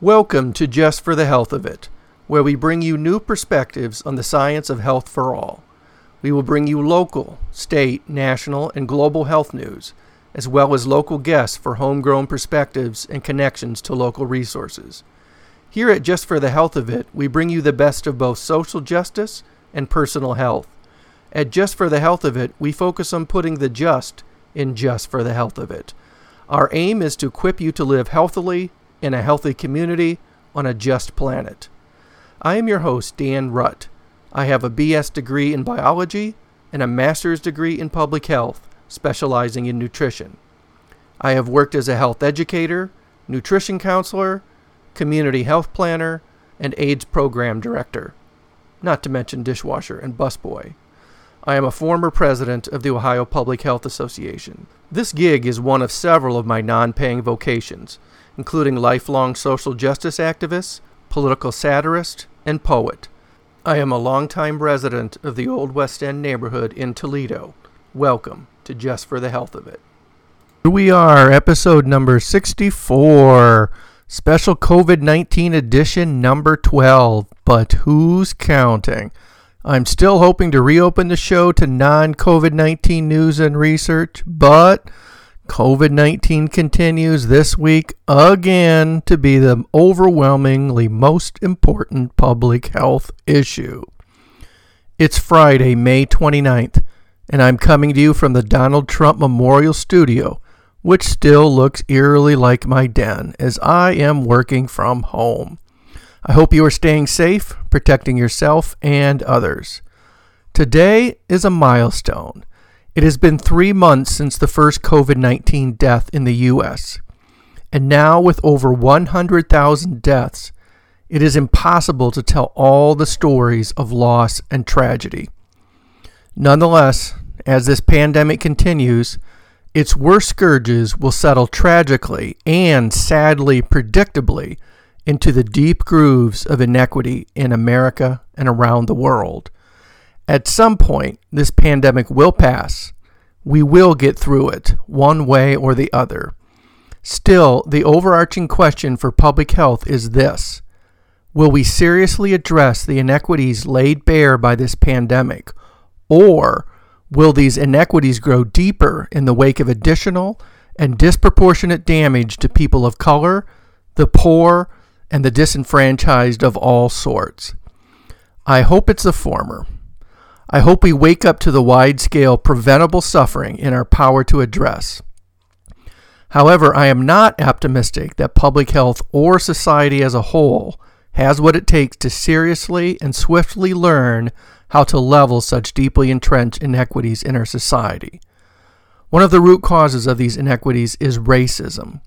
Welcome to Just for the Health of It, where we bring you new perspectives on the science of health for all. We will bring you local, state, national, and global health news, as well as local guests for homegrown perspectives and connections to local resources. Here at Just for the Health of It, we bring you the best of both social justice and personal health. At Just for the Health of It, we focus on putting the just in just for the health of it. Our aim is to equip you to live healthily in a healthy community on a just planet. I am your host, Dan Rutt. I have a BS degree in biology and a master's degree in public health, specializing in nutrition. I have worked as a health educator, nutrition counselor, community health planner, and AIDS program director, not to mention dishwasher and busboy. I am a former president of the Ohio Public Health Association. This gig is one of several of my non-paying vocations, including lifelong social justice activist, political satirist, and poet. I am a longtime resident of the Old West End neighborhood in Toledo. Welcome to Just for the Health of It. Here we are, episode number 64, special COVID-19 edition number 12, but who's counting? I'm still hoping to reopen the show to non-COVID-19 news and research, but COVID-19 continues this week again to be the overwhelmingly most important public health issue. It's Friday, May 29th, and I'm coming to you from the Donald Trump Memorial Studio, which still looks eerily like my den as I am working from home. I hope you are staying safe, protecting yourself and others. Today is a milestone. It has been 3 months since the first COVID-19 death in the U.S., and now with over 100,000 deaths, it is impossible to tell all the stories of loss and tragedy. Nonetheless, as this pandemic continues, its worst scourges will settle tragically and sadly predictably into the deep grooves of inequity in America and around the world. At some point, this pandemic will pass. We will get through it, one way or the other. Still, the overarching question for public health is this: will we seriously address the inequities laid bare by this pandemic, or will these inequities grow deeper in the wake of additional and disproportionate damage to people of color, the poor, and the disenfranchised of all sorts? I hope it's the former. I hope we wake up to the wide-scale preventable suffering in our power to address. However, I am not optimistic that public health or society as a whole has what it takes to seriously and swiftly learn how to level such deeply entrenched inequities in our society. One of the root causes of these inequities is racism.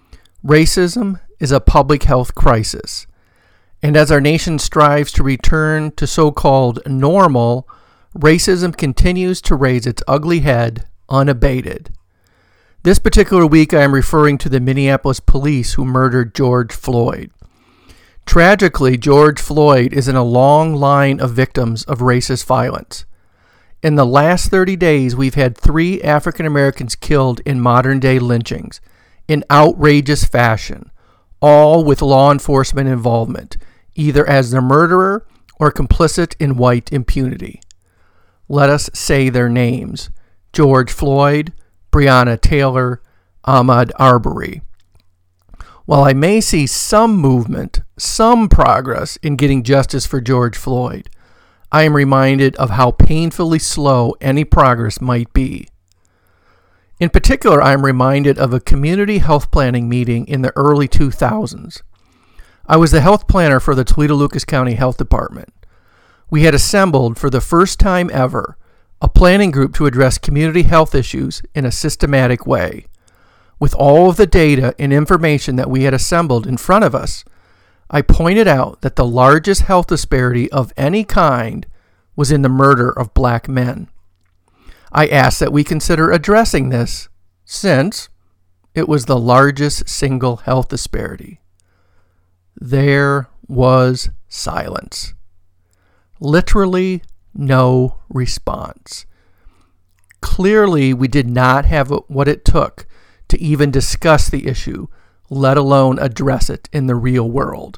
Racism is a public health crisis, and as our nation strives to return to so-called normal, racism continues to raise its ugly head unabated. This particular week I am referring to the Minneapolis police who murdered George Floyd. Tragically, George Floyd is in a long line of victims of racist violence. In the last 30 days, we've had 3 African Americans killed in modern-day lynchings in outrageous fashion, all with law enforcement involvement, either as the murderer or complicit in white impunity. Let us say their names: George Floyd, Breonna Taylor, Ahmaud Arbery. While I may see some movement, some progress in getting justice for George Floyd, I am reminded of how painfully slow any progress might be. In particular, I am reminded of a community health planning meeting in the early 2000s. I was the health planner for the Toledo-Lucas County Health Department. We had assembled, for the first time ever, a planning group to address community health issues in a systematic way. With all of the data and information that we had assembled in front of us, I pointed out that the largest health disparity of any kind was in the murder of black men. I asked that we consider addressing this, since it was the largest single health disparity. There was silence. Literally no response. Clearly, we did not have what it took to even discuss the issue, let alone address it in the real world.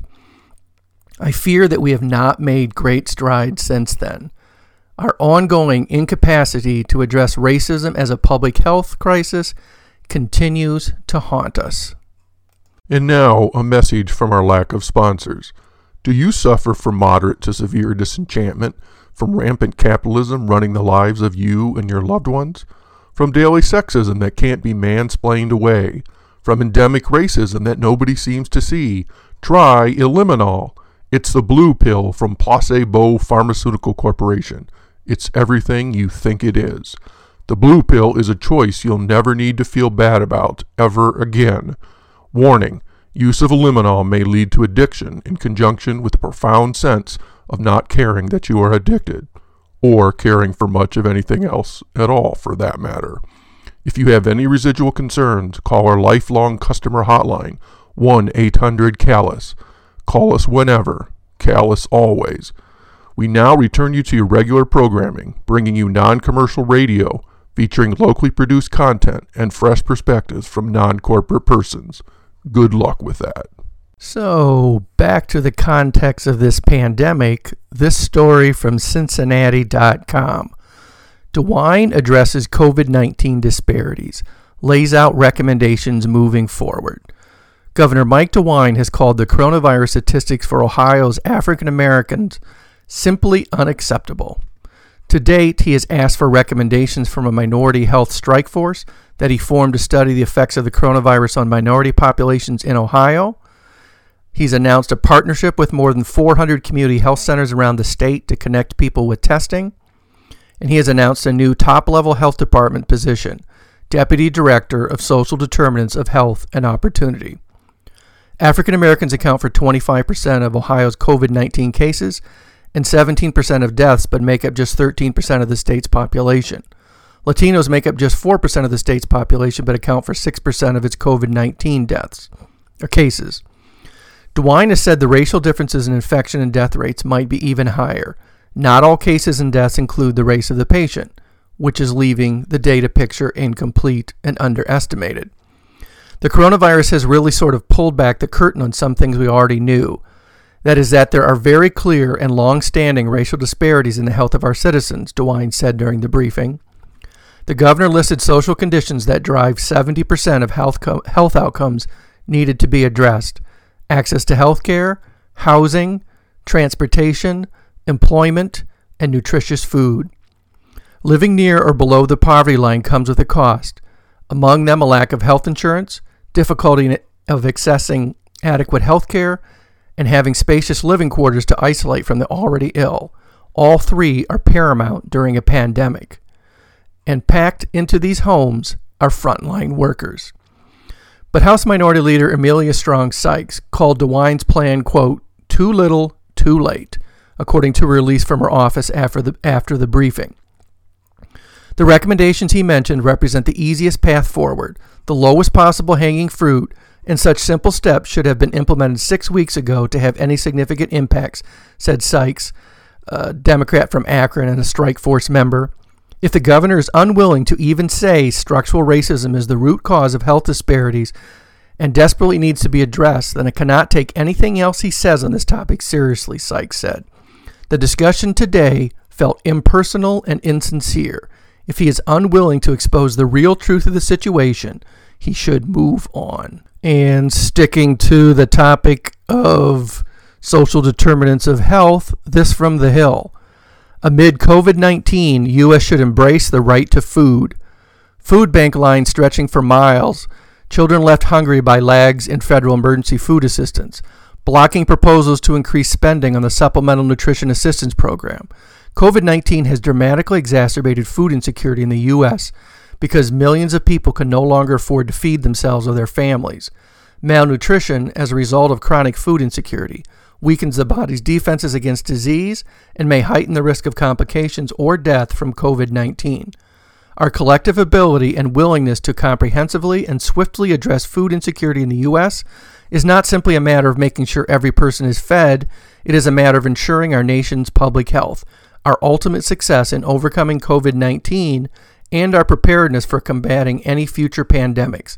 I fear that we have not made great strides since then. Our ongoing incapacity to address racism as a public health crisis continues to haunt us. And now, a message from our lack of sponsors. Do you suffer from moderate to severe disenchantment from rampant capitalism running the lives of you and your loved ones? From daily sexism that can't be mansplained away? From endemic racism that nobody seems to see? Try Eliminol. It's the blue pill from Placebo Pharmaceutical Corporation. It's everything you think it is. The blue pill is a choice you'll never need to feel bad about ever again. Warning, use of Eliminol may lead to addiction in conjunction with the profound sense of not caring that you are addicted, or caring for much of anything else at all for that matter. If you have any residual concerns, call our lifelong customer hotline, 1-800-CALLUS. Call us whenever, Callus always. We now return you to your regular programming, bringing you non-commercial radio, featuring locally produced content and fresh perspectives from non-corporate persons. Good luck with that. So, back to the context of this pandemic, this story from Cincinnati.com. DeWine addresses COVID-19 disparities, lays out recommendations moving forward. Governor Mike DeWine has called the coronavirus statistics for Ohio's African Americans simply unacceptable. To date, he has asked for recommendations from a minority health strike force that he formed to study the effects of the coronavirus on minority populations in Ohio. He's announced a partnership with more than 400 community health centers around the state to connect people with testing. And he has announced a new top-level health department position, Deputy Director of Social Determinants of Health and Opportunity. African Americans account for 25% of Ohio's COVID-19 cases and 17% of deaths, but make up just 13% of the state's population. Latinos make up just 4% of the state's population, but account for 6% of its COVID-19 deaths or cases. DeWine has said the racial differences in infection and death rates might be even higher. Not all cases and deaths include the race of the patient, which is leaving the data picture incomplete and underestimated. The coronavirus has really sort of pulled back the curtain on some things we already knew. That is that there are very clear and long-standing racial disparities in the health of our citizens, DeWine said during the briefing. The governor listed social conditions that drive 70% of health outcomes needed to be addressed: access to health care, housing, transportation, employment, and nutritious food. Living near or below the poverty line comes with a cost, among them a lack of health insurance, difficulty of accessing adequate health care, and having spacious living quarters to isolate from the already ill. All three are paramount during a pandemic. And packed into these homes are frontline workers. But House Minority Leader Amelia Strong Sykes called DeWine's plan, quote, too little, too late, according to a release from her office after the briefing. The recommendations he mentioned represent the easiest path forward, the lowest possible hanging fruit, and such simple steps should have been implemented 6 weeks ago to have any significant impacts, said Sykes, a Democrat from Akron and a strike force member. If the governor is unwilling to even say structural racism is the root cause of health disparities and desperately needs to be addressed, then I cannot take anything else he says on this topic seriously, Sykes said. The discussion today felt impersonal and insincere. If he is unwilling to expose the real truth of the situation, he should move on. And sticking to the topic of social determinants of health, this from The Hill. Amid COVID-19, U.S. should embrace the right to food. Food bank lines stretching for miles. Children left hungry by lags in federal emergency food assistance. Blocking proposals to increase spending on the Supplemental Nutrition Assistance Program. COVID-19 has dramatically exacerbated food insecurity in the U.S. because millions of people can no longer afford to feed themselves or their families. Malnutrition, as a result of chronic food insecurity, weakens the body's defenses against disease and may heighten the risk of complications or death from COVID-19. Our collective ability and willingness to comprehensively and swiftly address food insecurity in the U.S. is not simply a matter of making sure every person is fed, it is a matter of ensuring our nation's public health, our ultimate success in overcoming COVID-19, and our preparedness for combating any future pandemics.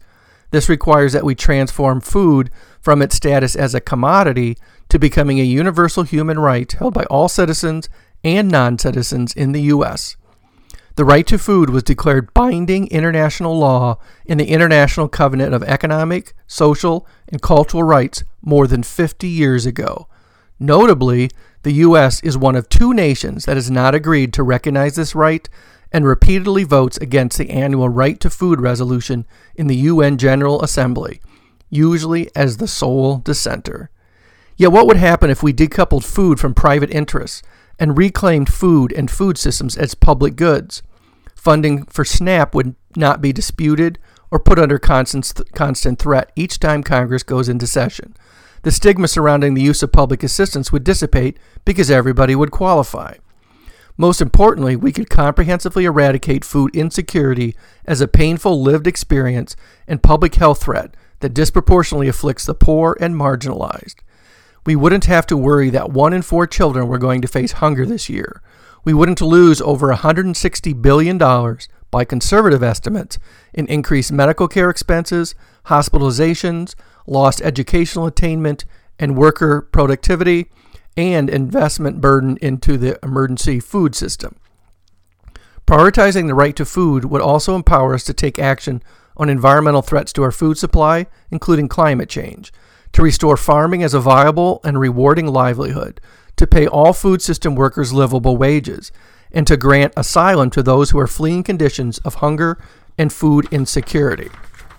This requires that we transform food from its status as a commodity to becoming a universal human right held by all citizens and non-citizens in the U.S. The right to food was declared binding international law in the International Covenant of Economic, Social, and Cultural Rights more than 50 years ago. Notably, the U.S. is one of 2 nations that has not agreed to recognize this right and repeatedly votes against the annual Right to Food resolution in the UN General Assembly, usually as the sole dissenter. Yet what would happen if we decoupled food from private interests and reclaimed food and food systems as public goods? Funding for SNAP would not be disputed or put under constant threat each time Congress goes into session. The stigma surrounding the use of public assistance would dissipate because everybody would qualify. Most importantly, we could comprehensively eradicate food insecurity as a painful lived experience and public health threat that disproportionately afflicts the poor and marginalized. We wouldn't have to worry that 1 in 4 children were going to face hunger this year. We wouldn't lose over $160 billion, by conservative estimates, in increased medical care expenses, hospitalizations, lost educational attainment, and worker productivity, and investment burden into the emergency food system. Prioritizing the right to food would also empower us to take action on environmental threats to our food supply, including climate change, to restore farming as a viable and rewarding livelihood, to pay all food system workers livable wages, and to grant asylum to those who are fleeing conditions of hunger and food insecurity.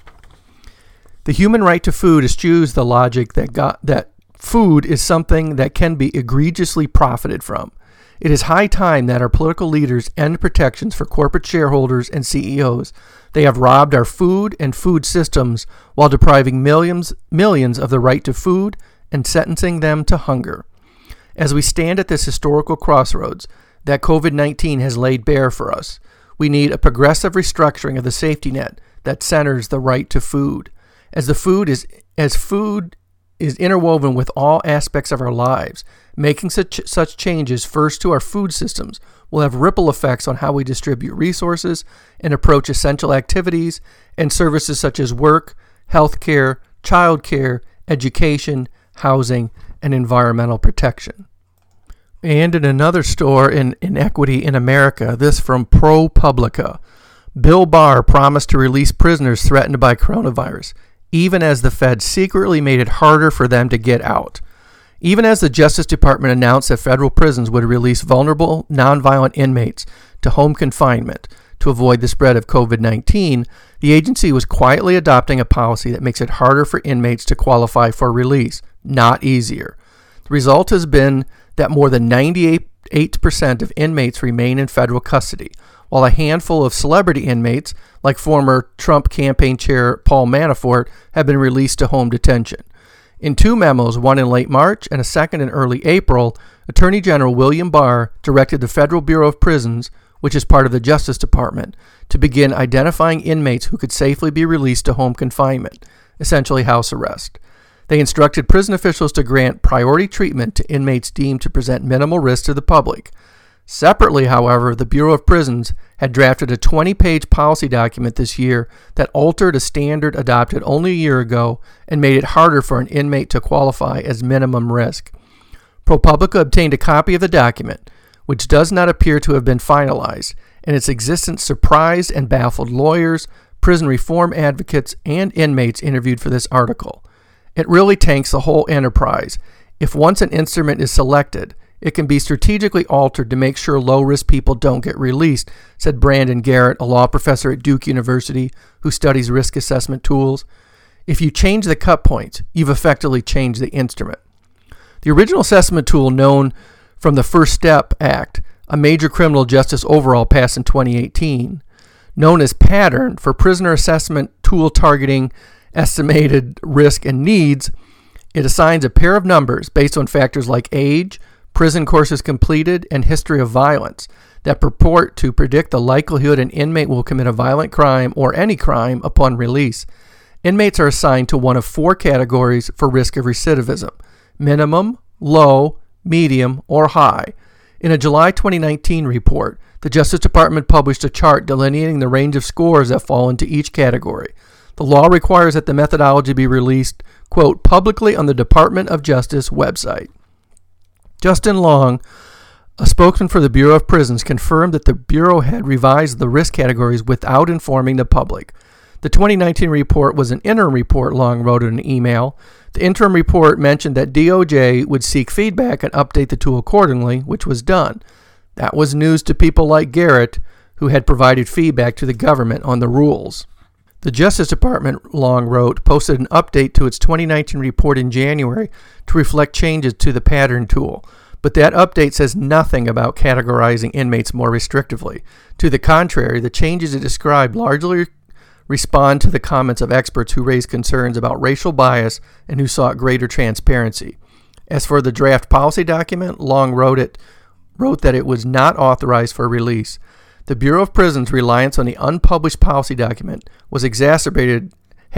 The human right to food eschews the logic that food is something that can be egregiously profited from. It is high time that our political leaders end protections for corporate shareholders and CEOs. They have robbed our food and food systems while depriving millions of the right to food and sentencing them to hunger. As we stand at this historical crossroads that COVID-19 has laid bare for us, we need a progressive restructuring of the safety net that centers the right to food. As food is interwoven with all aspects of our lives, making such changes first to our food systems will have ripple effects on how we distribute resources and approach essential activities and services such as work, healthcare, childcare, education, housing, and environmental protection. And in another store in Inequity in America, this from ProPublica, Bill Barr promised to release prisoners threatened by coronavirus, even as the Fed secretly made it harder for them to get out. Even as the Justice Department announced that federal prisons would release vulnerable, nonviolent inmates to home confinement to avoid the spread of COVID-19, the agency was quietly adopting a policy that makes it harder for inmates to qualify for release, not easier. The result has been that more than 98% of inmates remain in federal custody, while a handful of celebrity inmates, like former Trump campaign chair Paul Manafort, have been released to home detention. In 2 memos, one in late March and a second in early April, Attorney General William Barr directed the Federal Bureau of Prisons, which is part of the Justice Department, to begin identifying inmates who could safely be released to home confinement, essentially house arrest. They instructed prison officials to grant priority treatment to inmates deemed to present minimal risk to the public. Separately, however, the Bureau of Prisons had drafted a 20-page policy document this year that altered a standard adopted only a year ago and made it harder for an inmate to qualify as minimum risk. ProPublica obtained a copy of the document, which does not appear to have been finalized, and its existence surprised and baffled lawyers, prison reform advocates, and inmates interviewed for this article. It really tanks the whole enterprise. If once an instrument is selected, it can be strategically altered to make sure low-risk people don't get released, said Brandon Garrett, a law professor at Duke University who studies risk assessment tools. If you change the cut points, you've effectively changed the instrument. The original assessment tool, known from the First Step Act, a major criminal justice overhaul passed in 2018, known as Pattern for prisoner assessment tool targeting estimated risk and needs, it assigns a pair of numbers based on factors like age, prison courses completed, and history of violence that purport to predict the likelihood an inmate will commit a violent crime or any crime upon release. Inmates are assigned to one of 4 categories for risk of recidivism: minimum, low, medium, or high. In a July 2019 report, the Justice Department published a chart delineating the range of scores that fall into each category. The law requires that the methodology be released, quote, publicly on the Department of Justice website. Justin Long, a spokesman for the Bureau of Prisons, confirmed that the Bureau had revised the risk categories without informing the public. The 2019 report was an interim report, Long wrote in an email. The interim report mentioned that DOJ would seek feedback and update the tool accordingly, which was done. That was news to people like Garrett, who had provided feedback to the government on the rules. The Justice Department, Long wrote, posted an update to its 2019 report in January to reflect changes to the pattern tool. But that update says nothing about categorizing inmates more restrictively. To the contrary, the changes it described largely respond to the comments of experts who raised concerns about racial bias and who sought greater transparency. As for the draft policy document, Long wrote that it was not authorized for release. The Bureau of Prisons' reliance on the unpublished policy document has exacerbated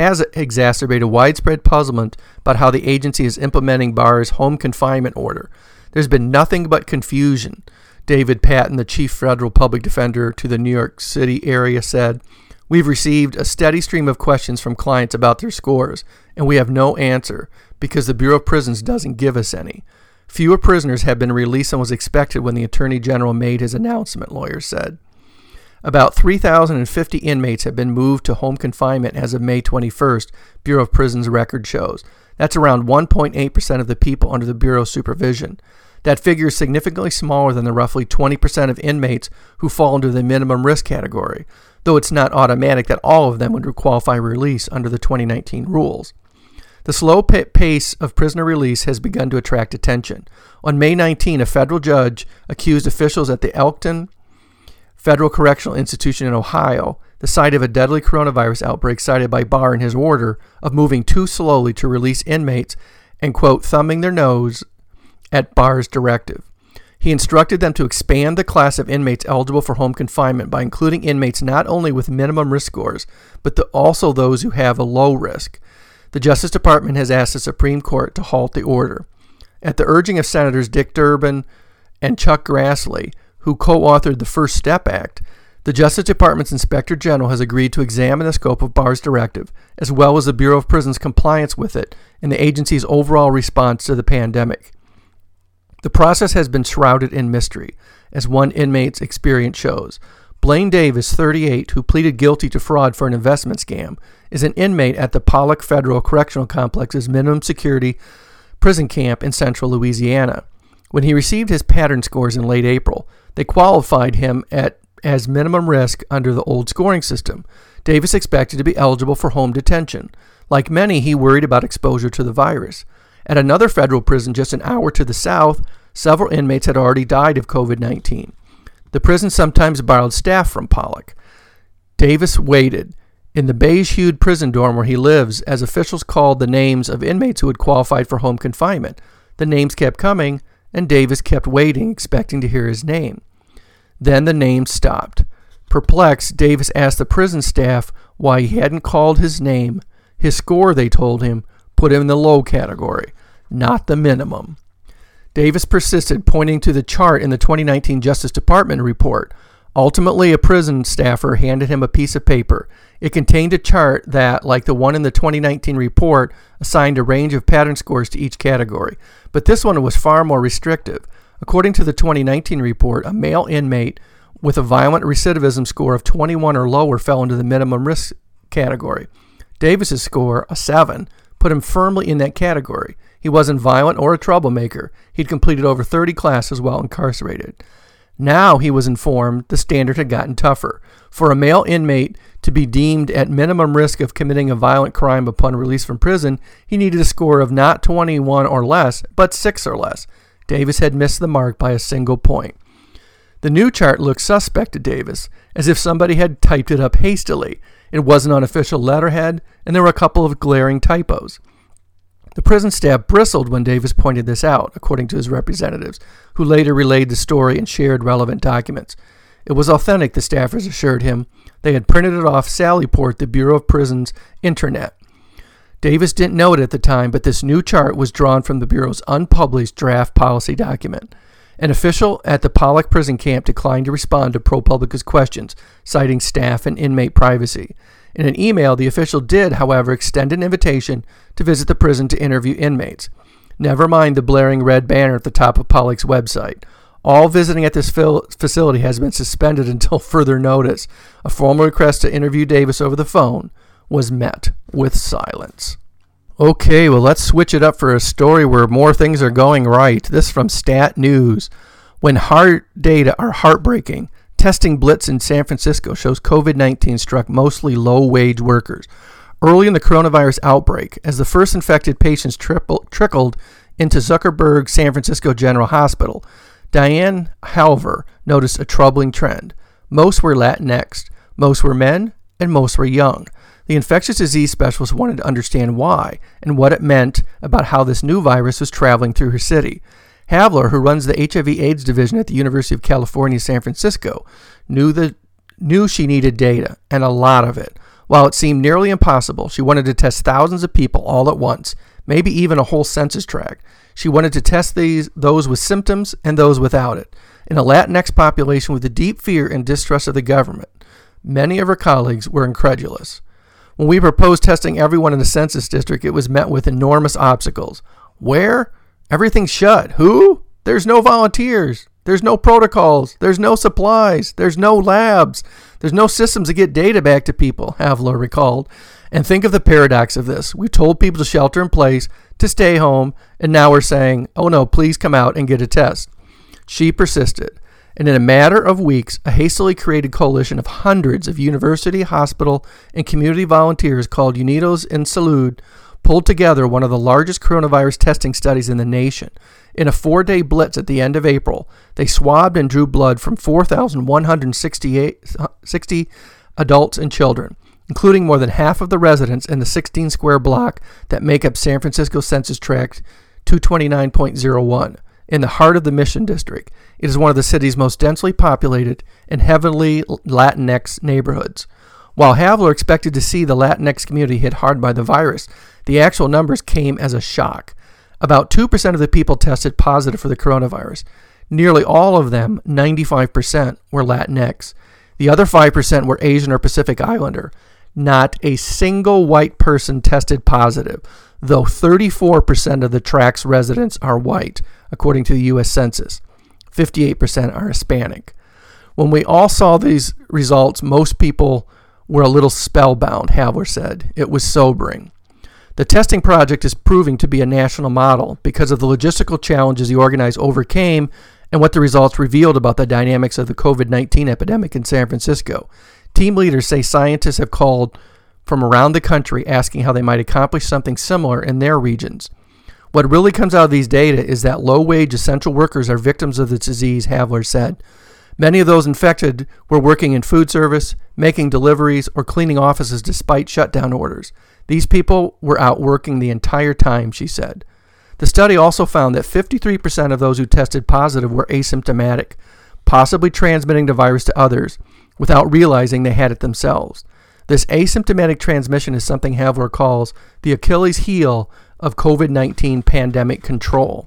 widespread puzzlement about how the agency is implementing Barr's home confinement order. There's been nothing but confusion, David Patton, the chief federal public defender to the New York City area, said. We've received a steady stream of questions from clients about their scores, and we have no answer because the Bureau of Prisons doesn't give us any. Fewer prisoners have been released than was expected when the Attorney General made his announcement, lawyers said. About 3,050 inmates have been moved to home confinement as of May 21st, Bureau of Prisons record shows. That's around 1.8% of the people under the Bureau's supervision. That figure is significantly smaller than the roughly 20% of inmates who fall into the minimum risk category, though it's not automatic that all of them would qualify release under the 2019 rules. The slow pace of prisoner release has begun to attract attention. On May 19, a federal judge accused officials at the Elkton Federal Correctional Institution in Ohio, the site of a deadly coronavirus outbreak cited by Barr in his order, of moving too slowly to release inmates and, quote, thumbing their nose at Barr's directive. He instructed them to expand the class of inmates eligible for home confinement by including inmates not only with minimum risk scores, but also those who have a low risk. The Justice Department has asked the Supreme Court to halt the order. At the urging of Senators Dick Durbin and Chuck Grassley, who co-authored the First Step Act, the Justice Department's Inspector General has agreed to examine the scope of Barr's directive, as well as the Bureau of Prisons' compliance with it and the agency's overall response to the pandemic. The process has been shrouded in mystery, as one inmate's experience shows. Blaine Davis, 38, who pleaded guilty to fraud for an investment scam, is an inmate at the Pollock Federal Correctional Complex's minimum security prison camp in central Louisiana. When he received his pattern scores in late April, they qualified him as minimum risk under the old scoring system. Davis expected to be eligible for home detention. Like many, he worried about exposure to the virus. At another federal prison just an hour to the south, several inmates had already died of COVID-19. The prison sometimes borrowed staff from Pollock. Davis waited in the beige-hued prison dorm where he lives as officials called the names of inmates who had qualified for home confinement. The names kept coming, and Davis kept waiting, expecting to hear his name. Then the names stopped. Perplexed, Davis asked the prison staff why he hadn't called his name. His score, they told him, put him in the low category, not the minimum. Davis persisted, pointing to the chart in the 2019 Justice Department report. Ultimately, a prison staffer handed him a piece of paper. It contained a chart that, like the one in the 2019 report, assigned a range of pattern scores to each category. But this one was far more restrictive. According to the 2019 report, a male inmate with a violent recidivism score of 21 or lower fell into the minimum risk category. Davis's score, a 7, put him firmly in that category. He wasn't violent or a troublemaker. He'd completed over 30 classes while incarcerated. Now, he was informed, the standard had gotten tougher. For a male inmate to be deemed at minimum risk of committing a violent crime upon release from prison, he needed a score of not 21 or less, but 6 or less. Davis had missed the mark by a single point. The new chart looked suspect to Davis, as if somebody had typed it up hastily. It wasn't on official letterhead, and there were a couple of glaring typos. The prison staff bristled when Davis pointed this out, according to his representatives, who later relayed the story and shared relevant documents. It was authentic, the staffers assured him. They had printed it off Sallyport, the Bureau of Prisons' intranet. Davis didn't know it at the time, but this new chart was drawn from the Bureau's unpublished draft policy document. An official at the Pollock prison camp declined to respond to ProPublica's questions, citing staff and inmate privacy. In an email, the official did, however, extend an invitation to visit the prison to interview inmates. Never mind the blaring red banner at the top of Pollak's website. All visiting at this facility has been suspended until further notice. A formal request to interview Davis over the phone was met with silence. Okay, well, let's switch it up for a story where more things are going right. This from Stat News. When hard data are heartbreaking, testing blitz in San Francisco shows COVID-19 struck mostly low-wage workers. Early in the coronavirus outbreak, as the first infected patients trickled into Zuckerberg San Francisco General Hospital, Diane Halver noticed a troubling trend. Most were Latinx, most were men, and most were young. The infectious disease specialist wanted to understand why and what it meant about how this new virus was traveling through her city. Havler, who runs the HIV/AIDS division at the University of California, San Francisco, knew she needed data, and a lot of it. While it seemed nearly impossible, she wanted to test thousands of people all at once, maybe even a whole census tract. She wanted to test those with symptoms and those without it. In a Latinx population with a deep fear and distrust of the government, many of her colleagues were incredulous. When we proposed testing everyone in the census district, it was met with enormous obstacles. Where? Everything's shut. Who? There's no volunteers. There's no protocols. There's no supplies. There's no labs. There's no systems to get data back to people, Havler recalled. And think of the paradox of this. We told people to shelter in place, to stay home, and now we're saying, oh no, please come out and get a test. She persisted. And in a matter of weeks, a hastily created coalition of hundreds of university, hospital, and community volunteers called Unidos en Salud pulled together one of the largest coronavirus testing studies in the nation. In a 4-day blitz at the end of April, they swabbed and drew blood from 4,160 adults and children, including more than half of the residents in the 16-square block that make up San Francisco Census Tract 229.01. In the heart of the Mission District, it is one of the city's most densely populated and heavily Latinx neighborhoods. While Havler expected to see the Latinx community hit hard by the virus, the actual numbers came as a shock. About 2% of the people tested positive for the coronavirus. Nearly all of them, 95%, were Latinx. The other 5% were Asian or Pacific Islander. Not a single white person tested positive, though 34% of the tract's residents are white, according to the U.S. Census. 58% are Hispanic. When we all saw these results, most people were a little spellbound, Havler said. It was sobering. The testing project is proving to be a national model because of the logistical challenges the organizers overcame and what the results revealed about the dynamics of the COVID-19 epidemic in San Francisco. Team leaders say scientists have called from around the country asking how they might accomplish something similar in their regions. What really comes out of these data is that low-wage essential workers are victims of the disease, Havler said. Many of those infected were working in food service, making deliveries, or cleaning offices despite shutdown orders. These people were out working the entire time, she said. The study also found that 53% of those who tested positive were asymptomatic, possibly transmitting the virus to others without realizing they had it themselves. This asymptomatic transmission is something Havler calls the Achilles heel of COVID-19 pandemic control.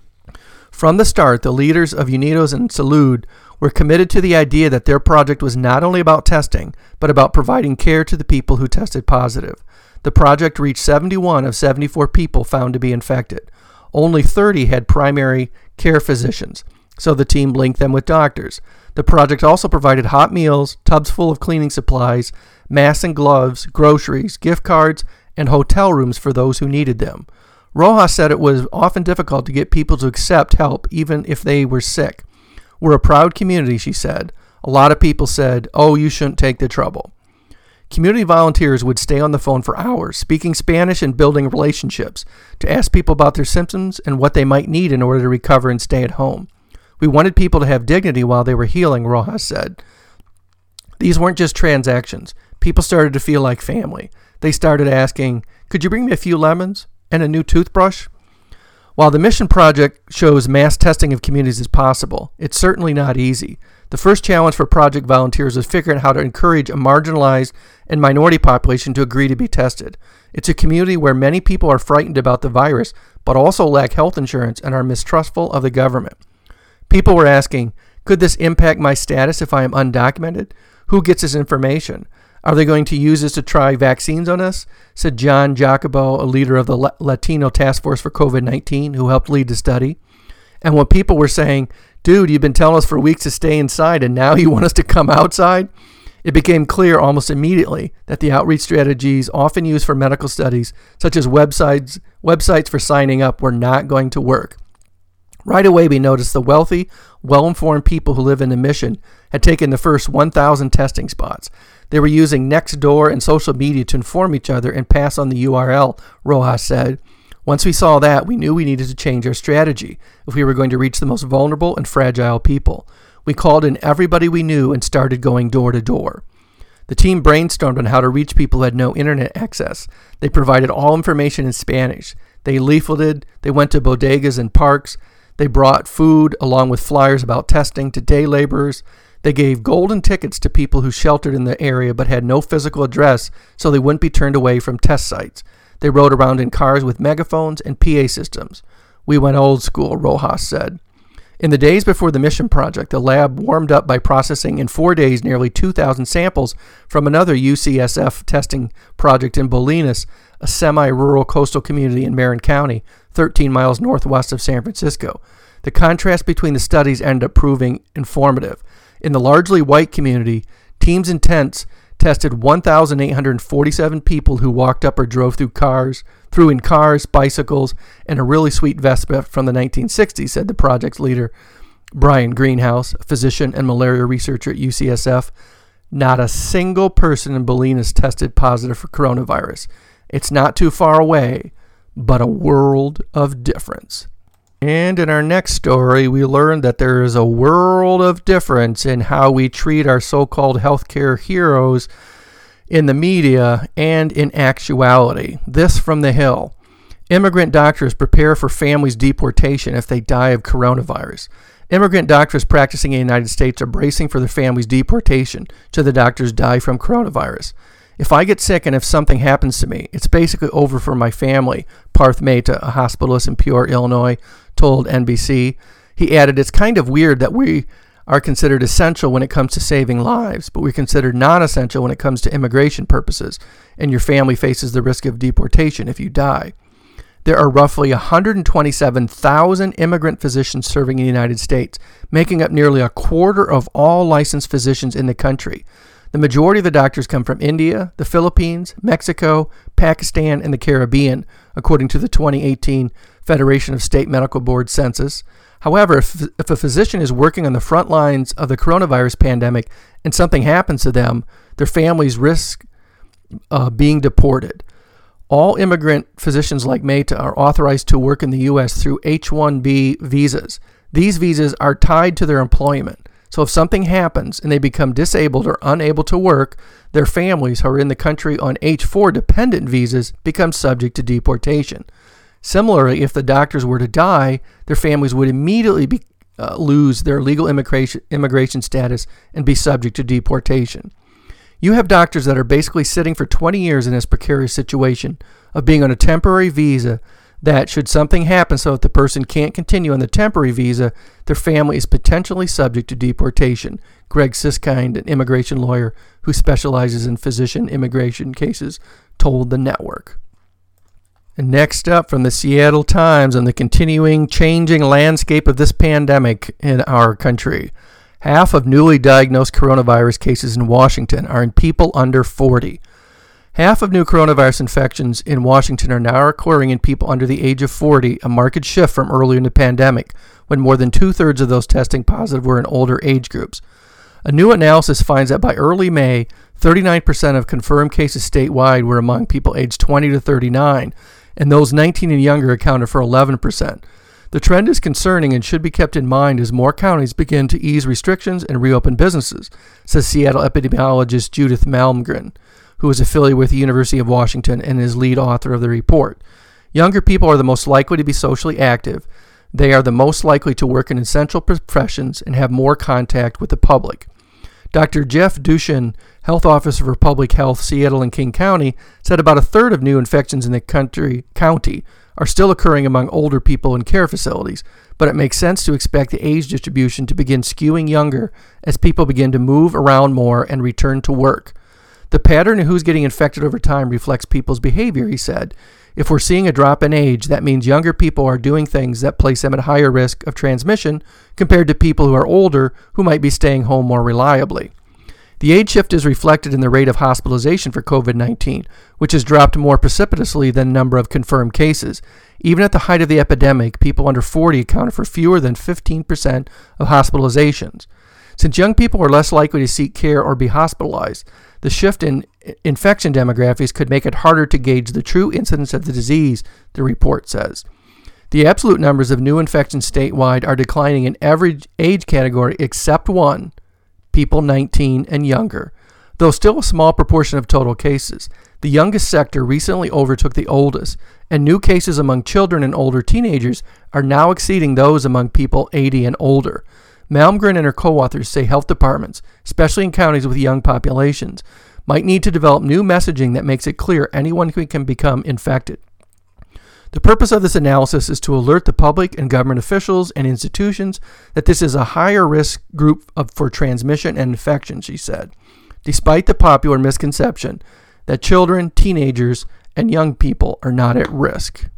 From the start, the leaders of Unidos en Salud were committed to the idea that their project was not only about testing, but about providing care to the people who tested positive. The project reached 71 of 74 people found to be infected. Only 30 had primary care physicians, so the team linked them with doctors. The project also provided hot meals, tubs full of cleaning supplies, masks and gloves, groceries, gift cards, and hotel rooms for those who needed them. Rojas said it was often difficult to get people to accept help even if they were sick. We're a proud community, she said. A lot of people said, oh, you shouldn't take the trouble. Community volunteers would stay on the phone for hours, speaking Spanish and building relationships, to ask people about their symptoms and what they might need in order to recover and stay at home. We wanted people to have dignity while they were healing, Rojas said. These weren't just transactions. People started to feel like family. They started asking, could you bring me a few lemons and a new toothbrush? While the Mission Project shows mass testing of communities is possible, it's certainly not easy. The first challenge for project volunteers was figuring out how to encourage a marginalized and minority population to agree to be tested. It's a community where many people are frightened about the virus, but also lack health insurance and are mistrustful of the government. People were asking, could this impact my status if I am undocumented? Who gets this information? Are they going to use this to try vaccines on us? Said John Jacobo, a leader of the Latino Task Force for COVID-19, who helped lead the study. And when people were saying, dude, you've been telling us for weeks to stay inside and now you want us to come outside, it became clear almost immediately that the outreach strategies often used for medical studies, such as websites for signing up, were not going to work. Right away, we noticed the wealthy, well-informed people who live in the Mission had taken the first 1,000 testing spots. They were using Nextdoor and social media to inform each other and pass on the URL, Rojas said. Once we saw that, we knew we needed to change our strategy if we were going to reach the most vulnerable and fragile people. We called in everybody we knew and started going door to door. The team brainstormed on how to reach people who had no internet access. They provided all information in Spanish. They leafleted. They went to bodegas and parks. They brought food along with flyers about testing to day laborers. They gave golden tickets to people who sheltered in the area but had no physical address so they wouldn't be turned away from test sites. They rode around in cars with megaphones and PA systems. We went old school, Rojas said. In the days before the Mission Project, the lab warmed up by processing in 4 days nearly 2,000 samples from another UCSF testing project in Bolinas, a semi-rural coastal community in Marin County, 13 miles northwest of San Francisco. The contrast between the studies ended up proving informative. In the largely white community, teams in tents tested 1,847 people who walked up or drove through in cars, bicycles, and a really sweet Vespa from the 1960s, said the project's leader, Brian Greenhouse, a physician and malaria researcher at UCSF. Not a single person in Bolinas tested positive for coronavirus. It's not too far away, but a world of difference. And in our next story, we learned that there is a world of difference in how we treat our so-called healthcare heroes in the media and in actuality. This from The Hill. Immigrant doctors prepare for families' deportation if they die of coronavirus. Immigrant doctors practicing in the United States are bracing for their families' deportation should the doctors die from coronavirus. If I get sick and if something happens to me, it's basically over for my family, Parth Mehta, a hospitalist in Peoria, Illinois, told NBC. He added, it's kind of weird that we are considered essential when it comes to saving lives, but we're considered non-essential when it comes to immigration purposes, and your family faces the risk of deportation if you die. There are roughly 127,000 immigrant physicians serving in the United States, making up nearly a quarter of all licensed physicians in the country. The majority of the doctors come from India, the Philippines, Mexico, Pakistan, and the Caribbean, according to the 2018 Federation of State Medical Board census. However, if a physician is working on the front lines of the coronavirus pandemic and something happens to them, their families risk being deported. All immigrant physicians like Mehta are authorized to work in the U.S. through H-1B visas. These visas are tied to their employment. So if something happens and they become disabled or unable to work, their families who are in the country on H-4 dependent visas become subject to deportation. Similarly, if the doctors were to die, their families would immediately lose their legal immigration status and be subject to deportation. You have doctors that are basically sitting for 20 years in this precarious situation of being on a temporary visa that should something happen so that the person can't continue on the temporary visa, their family is potentially subject to deportation. Greg Siskind, an immigration lawyer who specializes in physician immigration cases, told the network. And next up from the Seattle Times on the continuing changing landscape of this pandemic in our country. Half of newly diagnosed coronavirus cases in Washington are in people under 40. Half of new coronavirus infections in Washington are now occurring in people under the age of 40, a marked shift from earlier in the pandemic, when more than two-thirds of those testing positive were in older age groups. A new analysis finds that by early May, 39% of confirmed cases statewide were among people aged 20 to 39, and those 19 and younger accounted for 11%. The trend is concerning and should be kept in mind as more counties begin to ease restrictions and reopen businesses, says Seattle epidemiologist Judith Malmgren, who is affiliated with the University of Washington and is lead author of the report. Younger people are the most likely to be socially active. They are the most likely to work in essential professions and have more contact with the public. Dr. Jeff Dushin, health officer for Public Health, Seattle and King County, said about a third of new infections in the county are still occurring among older people in care facilities, but it makes sense to expect the age distribution to begin skewing younger as people begin to move around more and return to work. The pattern of who's getting infected over time reflects people's behavior, he said. If we're seeing a drop in age, that means younger people are doing things that place them at higher risk of transmission compared to people who are older who might be staying home more reliably. The age shift is reflected in the rate of hospitalization for COVID-19, which has dropped more precipitously than the number of confirmed cases. Even at the height of the epidemic, people under 40 accounted for fewer than 15% of hospitalizations. Since young people are less likely to seek care or be hospitalized, the shift in infection demographics could make it harder to gauge the true incidence of the disease, the report says. The absolute numbers of new infections statewide are declining in every age category except one, people 19 and younger, though still a small proportion of total cases. The youngest sector recently overtook the oldest, and new cases among children and older teenagers are now exceeding those among people 80 and older. Malmgren and her co-authors say health departments, especially in counties with young populations, might need to develop new messaging that makes it clear anyone can become infected. The purpose of this analysis is to alert the public and government officials and institutions that this is a higher risk group for transmission and infection, she said, despite the popular misconception that children, teenagers, and young people are not at risk.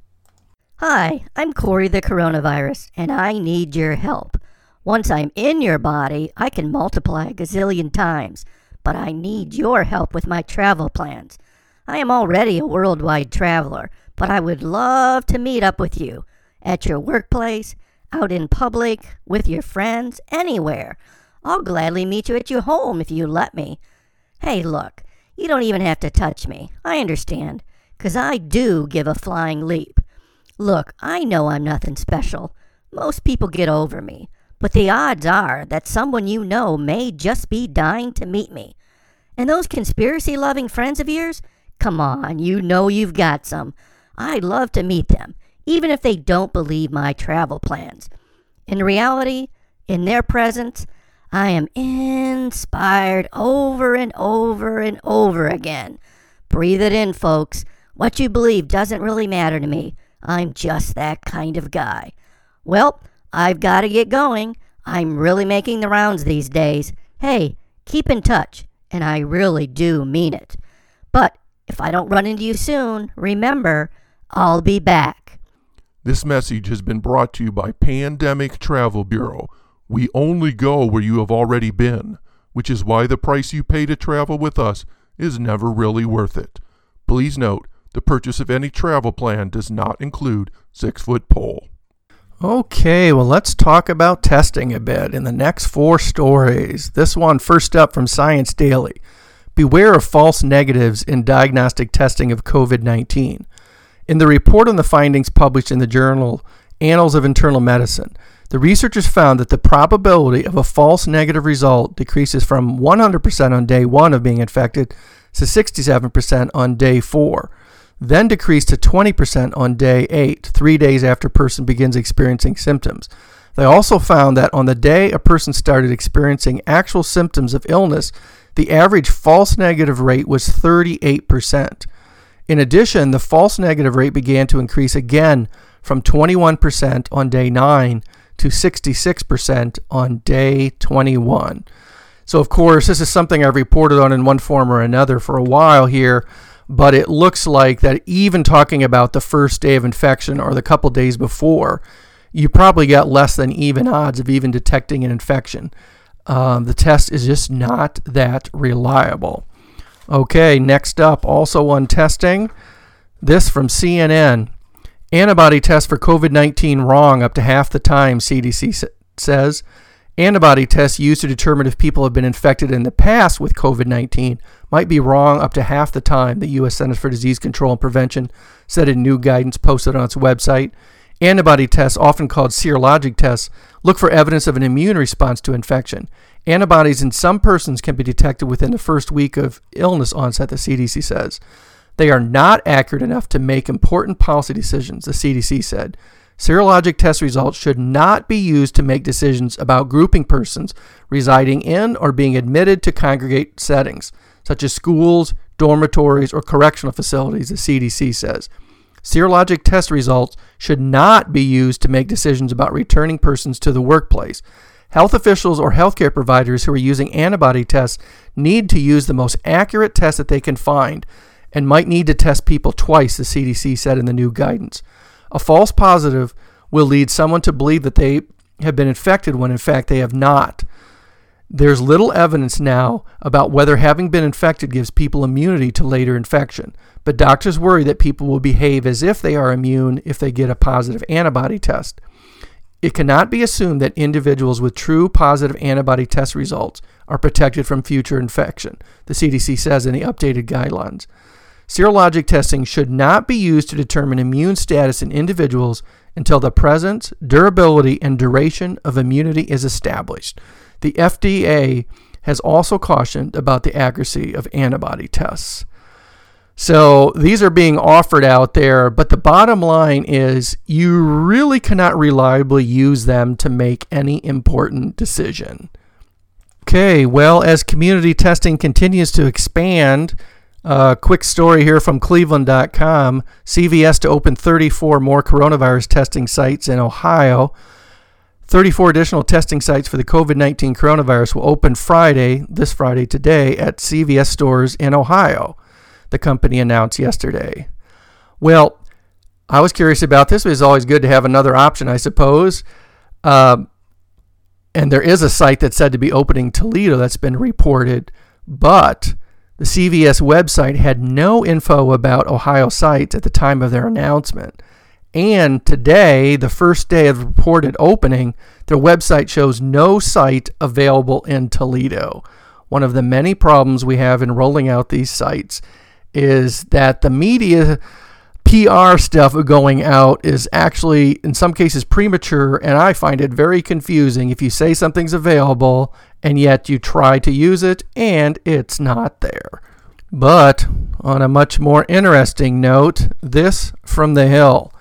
Hi, I'm Corey the Coronavirus, and I need your help. Once I'm in your body, I can multiply a gazillion times, but I need your help with my travel plans. I am already a worldwide traveler, but I would love to meet up with you at your workplace, out in public, with your friends, anywhere. I'll gladly meet you at your home if you let me. Hey, look, you don't even have to touch me. I understand, 'cause I do give a flying leap. Look, I know I'm nothing special. Most people get over me. But the odds are that someone you know may just be dying to meet me. And those conspiracy-loving friends of yours? Come on, you know you've got some. I'd love to meet them, even if they don't believe my travel plans. In reality, in their presence, I am inspired over and over and over again. Breathe it in, folks. What you believe doesn't really matter to me. I'm just that kind of guy. Well, I've got to get going. I'm really making the rounds these days. Hey, keep in touch, and I really do mean it. But if I don't run into you soon, remember, I'll be back. This message has been brought to you by Pandemic Travel Bureau. We only go where you have already been, which is why the price you pay to travel with us is never really worth it. Please note, the purchase of any travel plan does not include 6-foot pole. Okay, well, let's talk about testing a bit in the next 4 stories. This one first up from Science Daily. Beware of false negatives in diagnostic testing of COVID-19. In the report on the findings published in the journal Annals of Internal Medicine, the researchers found that the probability of a false negative result decreases from 100% on day 1 of being infected to 67% on day 4. Then decreased to 20% on day 8, 3 days after a person begins experiencing symptoms. They also found that on the day a person started experiencing actual symptoms of illness, the average false negative rate was 38%. In addition, the false negative rate began to increase again from 21% on day 9 to 66% on day 21. So, of course, this is something I've reported on in one form or another for a while here. But it looks like that even talking about the first day of infection or the couple days before, you probably got less than even odds of even detecting an infection. The test is just not that reliable. Okay, next up, also on testing, this from CNN. Antibody test for COVID-19 wrong up to half the time, CDC says. Antibody tests used to determine if people have been infected in the past with COVID-19 might be wrong up to half the time, the U.S. Centers for Disease Control and Prevention said in new guidance posted on its website. Antibody tests, often called serologic tests, look for evidence of an immune response to infection. Antibodies in some persons can be detected within the first week of illness onset, the CDC says. They are not accurate enough to make important policy decisions, the CDC said. Serologic test results should not be used to make decisions about grouping persons residing in or being admitted to congregate settings, such as schools, dormitories, or correctional facilities, the CDC says. Serologic test results should not be used to make decisions about returning persons to the workplace. Health officials or healthcare providers who are using antibody tests need to use the most accurate test that they can find and might need to test people twice, the CDC said in the new guidance. A false positive will lead someone to believe that they have been infected when in fact they have not. There's little evidence now about whether having been infected gives people immunity to later infection, but doctors worry that people will behave as if they are immune if they get a positive antibody test. It cannot be assumed that individuals with true positive antibody test results are protected from future infection, the CDC says in the updated guidelines. Serologic testing should not be used to determine immune status in individuals until the presence, durability, and duration of immunity is established. The FDA has also cautioned about the accuracy of antibody tests. So these are being offered out there, but the bottom line is you really cannot reliably use them to make any important decision. Okay, well, as community testing continues to expand, quick story here from Cleveland.com. CVS to open 34 more coronavirus testing sites in Ohio. 34 additional testing sites for the COVID-19 coronavirus will open this Friday today, at CVS stores in Ohio, the company announced yesterday. Well, I was curious about this. It was always good to have another option, I suppose. And there is a site that's said to be opening in Toledo that's been reported, but the CVS website had no info about Ohio sites at the time of their announcement. And today, the first day of the reported opening, their website shows no site available in Toledo. One of the many problems we have in rolling out these sites is that the media PR stuff going out is actually, in some cases, premature, and I find it very confusing if you say something's available and yet you try to use it and it's not there. But on a much more interesting note, this from The Hill.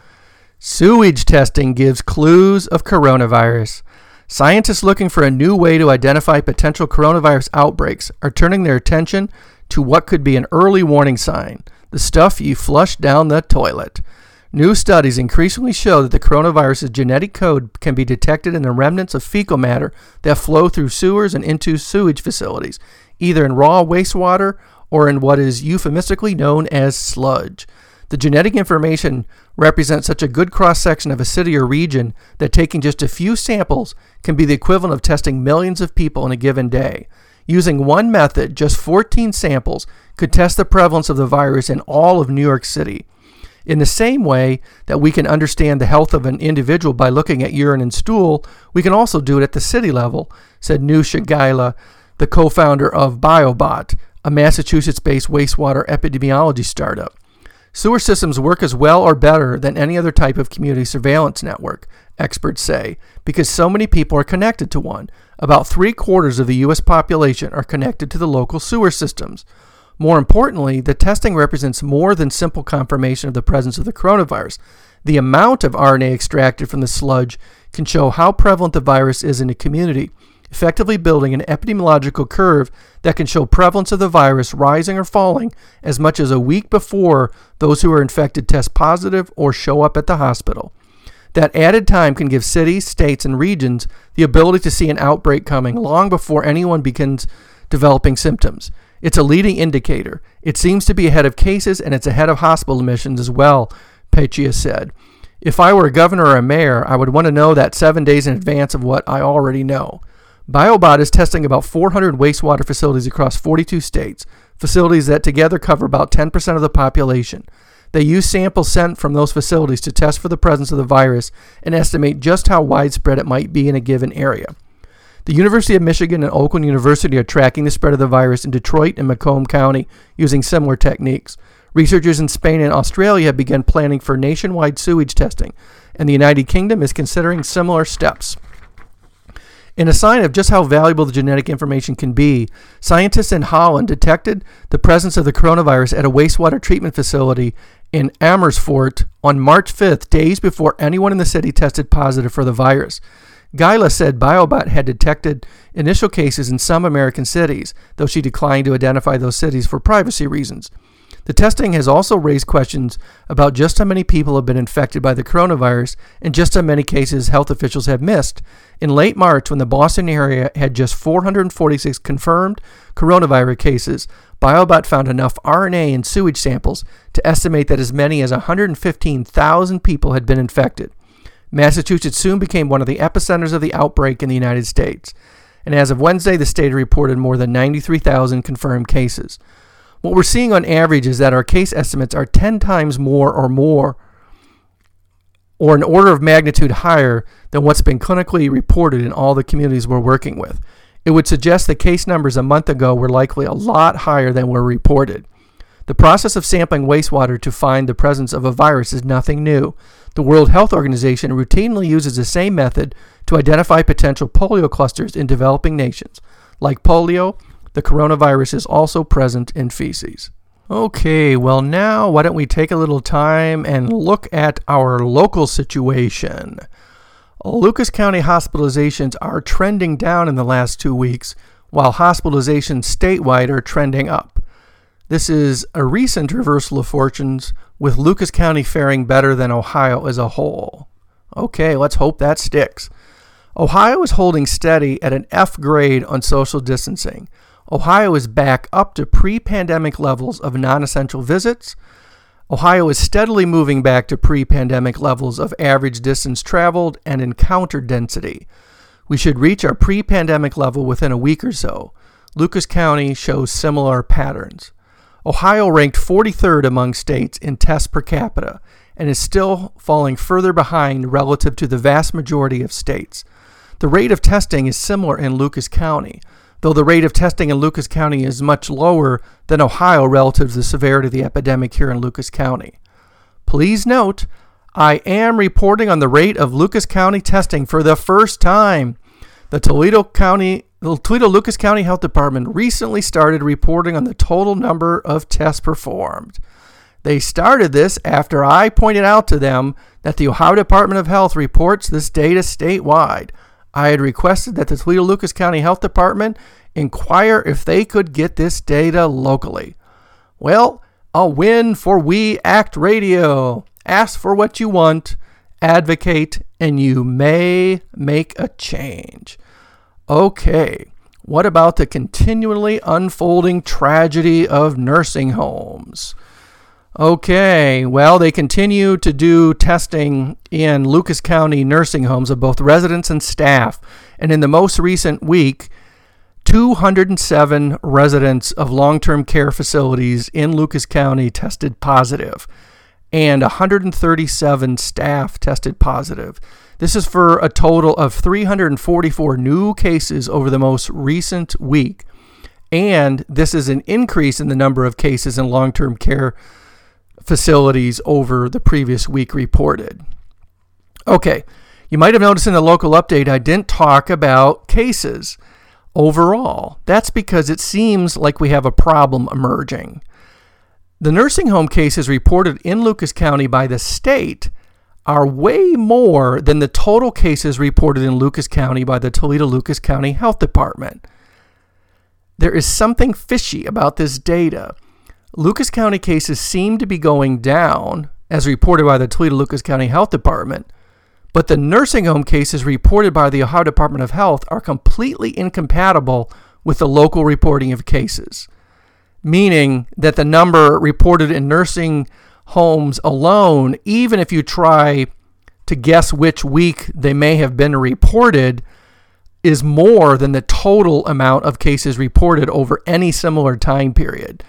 Sewage testing gives clues of coronavirus. Scientists looking for a new way to identify potential coronavirus outbreaks are turning their attention to what could be an early warning sign, the stuff you flush down the toilet. New studies increasingly show that the coronavirus's genetic code can be detected in the remnants of fecal matter that flow through sewers and into sewage facilities, either in raw wastewater or in what is euphemistically known as sludge. The genetic information represents such a good cross-section of a city or region that taking just a few samples can be the equivalent of testing millions of people in a given day. Using one method, just 14 samples could test the prevalence of the virus in all of New York City. In the same way that we can understand the health of an individual by looking at urine and stool, we can also do it at the city level, said Nusha Gaila, the co-founder of BioBot, a Massachusetts-based wastewater epidemiology startup. Sewer systems work as well or better than any other type of community surveillance network, experts say, because so many people are connected to one. About 3/4 of the U.S. population are connected to the local sewer systems. More importantly, the testing represents more than simple confirmation of the presence of the coronavirus. The amount of RNA extracted from the sludge can show how prevalent the virus is in a community, effectively building an epidemiological curve that can show prevalence of the virus rising or falling as much as a week before those who are infected test positive or show up at the hospital. That added time can give cities, states, and regions the ability to see an outbreak coming long before anyone begins developing symptoms. It's a leading indicator. It seems to be ahead of cases, and it's ahead of hospital admissions as well, Pechia said. If I were a governor or a mayor, I would want to know that 7 days in advance of what I already know. BioBot is testing about 400 wastewater facilities across 42 states, facilities that together cover about 10% of the population. They use samples sent from those facilities to test for the presence of the virus and estimate just how widespread it might be in a given area. The University of Michigan and Oakland University are tracking the spread of the virus in Detroit and Macomb County using similar techniques. Researchers in Spain and Australia have begun planning for nationwide sewage testing, and the United Kingdom is considering similar steps. In a sign of just how valuable the genetic information can be, scientists in Holland detected the presence of the coronavirus at a wastewater treatment facility in Amersfoort on March 5th, days before anyone in the city tested positive for the virus. Gaila said BioBot had detected initial cases in some American cities, though she declined to identify those cities for privacy reasons. The testing has also raised questions about just how many people have been infected by the coronavirus and just how many cases health officials have missed. In late March, when the Boston area had just 446 confirmed coronavirus cases, BioBot found enough RNA in sewage samples to estimate that as many as 115,000 people had been infected. Massachusetts soon became one of the epicenters of the outbreak in the United States. And as of Wednesday, the state reported more than 93,000 confirmed cases. What we're seeing on average is that our case estimates are 10 times more, or an order of magnitude higher than what's been clinically reported in all the communities we're working with. It would suggest the case numbers a month ago were likely a lot higher than were reported. The process of sampling wastewater to find the presence of a virus is nothing new. The World Health Organization routinely uses the same method to identify potential polio clusters in developing nations. Like polio, the coronavirus is also present in feces. Okay, well now why don't we take a little time and look at our local situation. Lucas County hospitalizations are trending down in the last 2 weeks, while hospitalizations statewide are trending up. This is a recent reversal of fortunes, with Lucas County faring better than Ohio as a whole. Okay, let's hope that sticks. Ohio is holding steady at an F grade on social distancing. Ohio is back up to pre-pandemic levels of non-essential visits. Ohio is steadily moving back to pre-pandemic levels of average distance traveled and encounter density. We should reach our pre-pandemic level within a week or so. Lucas County shows similar patterns. Ohio ranked 43rd among states in tests per capita and is still falling further behind relative to the vast majority of states. The rate of testing is similar in Lucas County, though the rate of testing in Lucas County is much lower than Ohio relative to the severity of the epidemic here in Lucas County. Please note, I am reporting on the rate of Lucas County testing for the first time. The Toledo-Lucas County Health Department recently started reporting on the total number of tests performed. They started this after I pointed out to them that the Ohio Department of Health reports this data statewide. I had requested that the Toledo-Lucas County Health Department inquire if they could get this data locally. Well, a win for We Act Radio. Ask for what you want, advocate, and you may make a change. Okay, what about the continually unfolding tragedy of nursing homes? Okay, well, they continue to do testing in Lucas County nursing homes of both residents and staff. And in the most recent week, 207 residents of long-term care facilities in Lucas County tested positive, and 137 staff tested positive. This is for a total of 344 new cases over the most recent week. And this is an increase in the number of cases in long-term care facilities over the previous week reported. Okay, you might have noticed in the local update I didn't talk about cases overall. That's because it seems like we have a problem emerging. The nursing home cases reported in Lucas County by the state are way more than the total cases reported in Lucas County by the Toledo-Lucas County Health Department. There is something fishy about this data. Lucas County cases seem to be going down, as reported by the Toledo-Lucas County Health Department, but the nursing home cases reported by the Ohio Department of Health are completely incompatible with the local reporting of cases, meaning that the number reported in nursing homes alone, even if you try to guess which week they may have been reported, is more than the total amount of cases reported over any similar time period.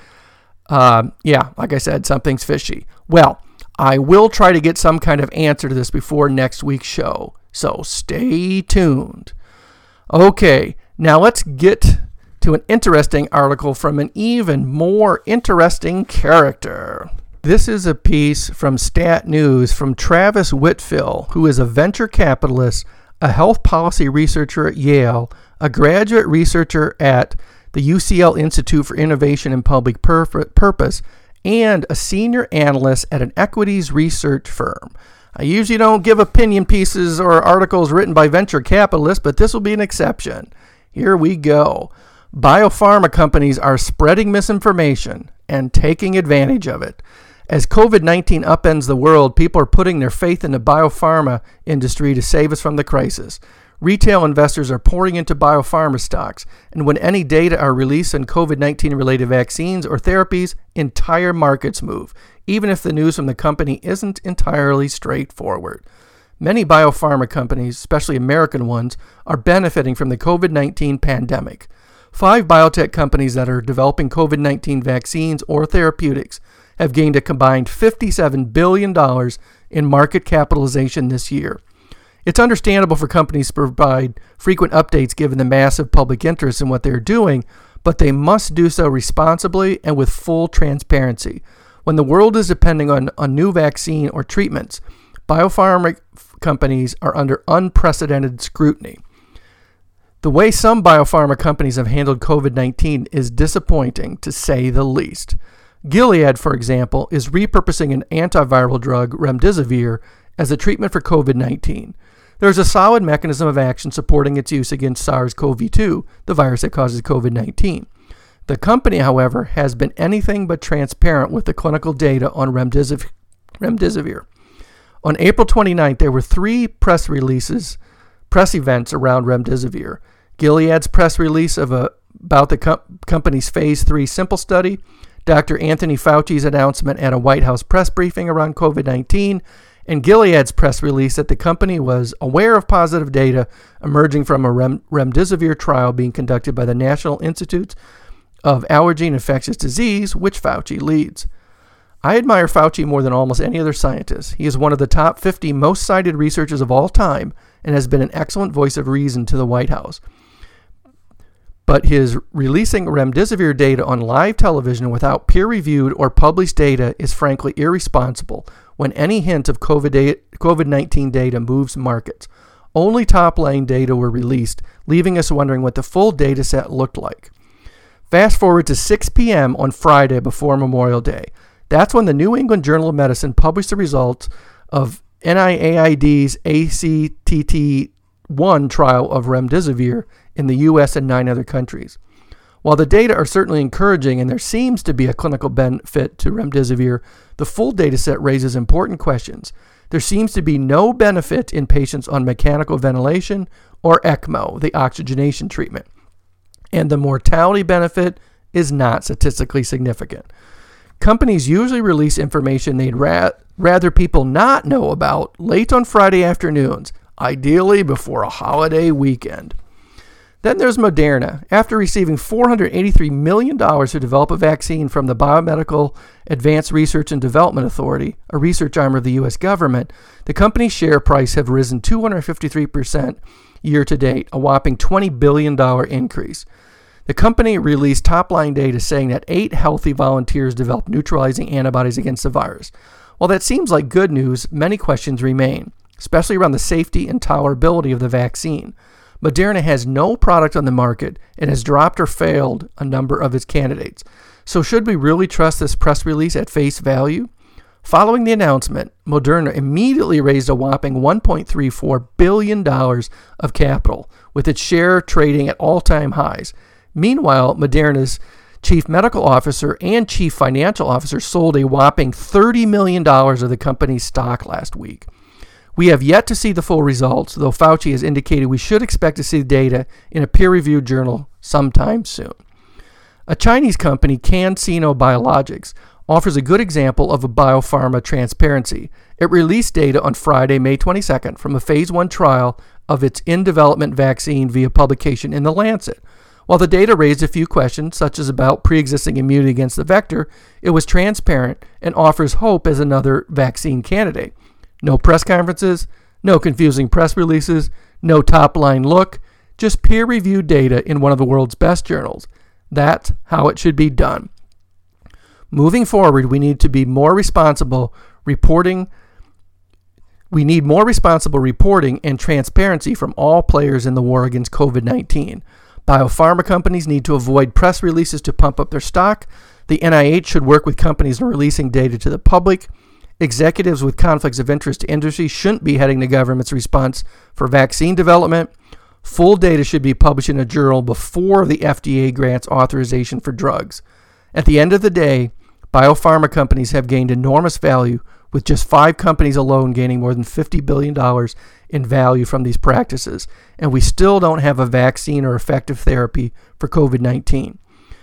Like I said, something's fishy. Well, I will try to get some kind of answer to this before next week's show, so stay tuned. Okay, now let's get to an interesting article from an even more interesting character. This is a piece from Stat News from Travis Whitfill, who is a venture capitalist, a health policy researcher at Yale, a graduate researcher at the UCL Institute for Innovation and Public Purpose, and a senior analyst at an equities research firm. I usually don't give opinion pieces or articles written by venture capitalists, but this will be an exception. Here we go. Biopharma companies are spreading misinformation and taking advantage of it. As COVID-19 upends the world, people are putting their faith in the biopharma industry to save us from the crisis. Retail investors are pouring into biopharma stocks, and when any data are released on COVID-19 related vaccines or therapies, entire markets move, even if the news from the company isn't entirely straightforward. Many biopharma companies, especially American ones, are benefiting from the COVID-19 pandemic. 5 biotech companies that are developing COVID-19 vaccines or therapeutics have gained a combined $57 billion in market capitalization this year. It's understandable for companies to provide frequent updates given the massive public interest in what they're doing, but they must do so responsibly and with full transparency. When the world is depending on a new vaccine or treatments, biopharma companies are under unprecedented scrutiny. The way some biopharma companies have handled COVID-19 is disappointing, to say the least. Gilead, for example, is repurposing an antiviral drug, remdesivir, as a treatment for COVID-19. There's a solid mechanism of action supporting its use against SARS-CoV-2, the virus that causes COVID-19. The company, however, has been anything but transparent with the clinical data on remdesivir. On April 29th, there were 3 press events around remdesivir. Gilead's press release about the company's Phase 3 SIMPLE study, Dr. Anthony Fauci's announcement at a White House press briefing around COVID-19, and Gilead's press release that the company was aware of positive data emerging from a remdesivir trial being conducted by the National Institute of Allergy and Infectious Disease, which Fauci leads. I admire Fauci more than almost any other scientist. He is one of the top 50 most cited researchers of all time and has been an excellent voice of reason to the White House. But his releasing remdesivir data on live television without peer-reviewed or published data is frankly irresponsible when any hint of COVID-19 data moves markets. Only top-line data were released, leaving us wondering what the full data set looked like. Fast forward to 6 p.m. on Friday before Memorial Day. That's when the New England Journal of Medicine published the results of NIAID's ACTT-1 trial of remdesivir in the U.S. and 9 other countries. While the data are certainly encouraging and there seems to be a clinical benefit to remdesivir, the full data set raises important questions. There seems to be no benefit in patients on mechanical ventilation or ECMO, the oxygenation treatment, and the mortality benefit is not statistically significant. Companies usually release information they'd rather people not know about late on Friday afternoons, ideally before a holiday weekend. Then there's Moderna. After receiving $483 million to develop a vaccine from the Biomedical Advanced Research and Development Authority, a research arm of the U.S. government, the company's share price have risen 253% year to date, a whopping $20 billion increase. The company released top-line data saying that 8 healthy volunteers developed neutralizing antibodies against the virus. While that seems like good news, many questions remain, especially around the safety and tolerability of the vaccine. Moderna has no product on the market and has dropped or failed a number of its candidates. So should we really trust this press release at face value? Following the announcement, Moderna immediately raised a whopping $1.34 billion of capital, with its share trading at all-time highs. Meanwhile, Moderna's chief medical officer and chief financial officer sold a whopping $30 million of the company's stock last week. We have yet to see the full results, though Fauci has indicated we should expect to see the data in a peer-reviewed journal sometime soon. A Chinese company, CanSino Biologics, offers a good example of a biopharma transparency. It released data on Friday, May 22nd, from a Phase 1 trial of its in-development vaccine via publication in The Lancet. While the data raised a few questions, such as about pre-existing immunity against the vector, it was transparent and offers hope as another vaccine candidate. No press conferences, no confusing press releases, no top-line look, just peer-reviewed data in one of the world's best journals. That's how it should be done. Moving forward, we need more responsible reporting and transparency from all players in the war against COVID-19. Biopharma companies need to avoid press releases to pump up their stock. The NIH should work with companies in releasing data to the public. Executives with conflicts of interest to industry shouldn't be heading the government's response for vaccine development. Full data should be published in a journal before the FDA grants authorization for drugs. At the end of the day, biopharma companies have gained enormous value, with just 5 companies alone gaining more than $50 billion in value from these practices, and we still don't have a vaccine or effective therapy for COVID-19.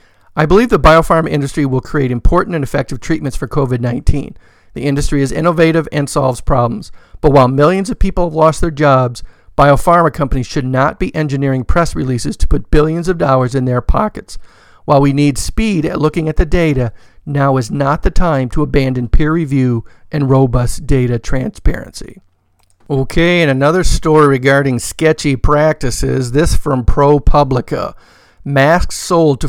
I believe the biopharma industry will create important and effective treatments for COVID-19. The industry is innovative and solves problems, but while millions of people have lost their jobs, biopharma companies should not be engineering press releases to put billions of dollars in their pockets. While we need speed at looking at the data, now is not the time to abandon peer review and robust data transparency. Okay, and another story regarding sketchy practices, this from ProPublica. Masks sold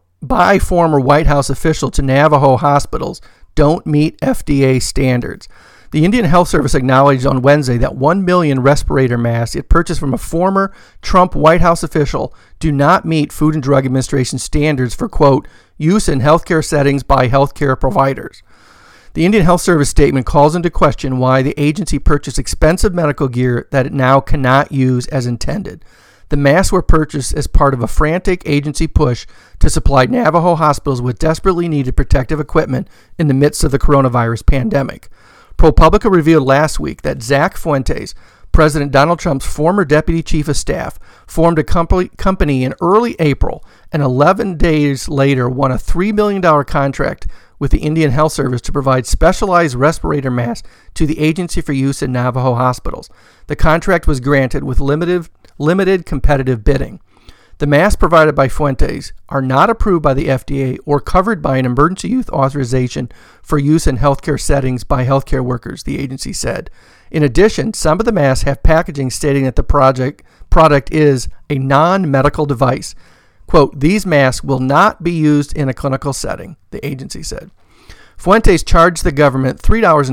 by former White House official to Navajo hospitals don't meet FDA standards. The Indian Health Service acknowledged on Wednesday that 1 million respirator masks it purchased from a former Trump White House official do not meet Food and Drug Administration standards for, quote, use in healthcare settings by healthcare providers. The Indian Health Service statement calls into question why the agency purchased expensive medical gear that it now cannot use as intended. The masks were purchased as part of a frantic agency push to supply Navajo hospitals with desperately needed protective equipment in the midst of the coronavirus pandemic. ProPublica revealed last week that Zach Fuentes, President Donald Trump's former deputy chief of staff, formed a company in early April and 11 days later won a $3 million contract with the Indian Health Service to provide specialized respirator masks to the agency for use in Navajo hospitals. The contract was granted with limited competitive bidding. The masks provided by Fuentes are not approved by the FDA or covered by an emergency use authorization for use in healthcare settings by healthcare workers, the agency said. In addition, some of the masks have packaging stating that the product is a non-medical device. Quote, these masks will not be used in a clinical setting, the agency said. Fuentes charged the government